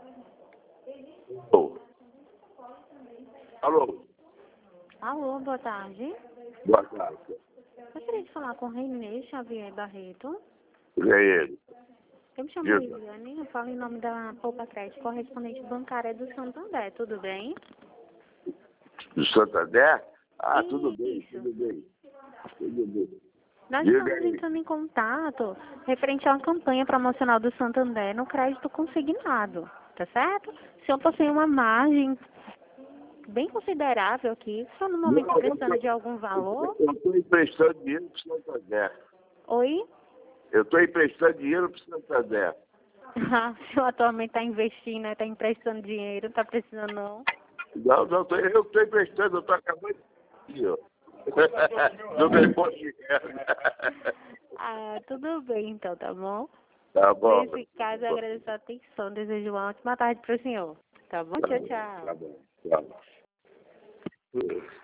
Alô? Alô? Alô, boa tarde. Boa tarde. Gostaria de falar com o Renê Xavier Barreto. Quem é ele? Eu me chamo Diga. Liliane, eu falo em nome da Poupa Crédito, correspondente bancária do Santander, tudo bem? Do Santander? Ah, tudo bem, Isso. tudo bem. Tudo bem. Nós Diga estamos aí. entrando em contato referente a uma campanha promocional do Santander no crédito consignado, tá certo? O senhor possui uma margem bem considerável aqui, só no momento Não, precisando de algum valor. eu estou emprestando dinheiro para o Santander. Oi? Eu estou emprestando dinheiro para o Santander. Ah, o senhor atualmente está investindo, está emprestando dinheiro, não está precisando não. Não, eu estou emprestando, eu estou acabando de ó. Não ganhou dinheiro. Ah, tudo bem então, tá bom? Tá bom. Nesse caso, eu agradeço a atenção, desejo uma ótima tarde para o senhor. Tá bom? Tchau, tchau. Tá bom. Tá bom.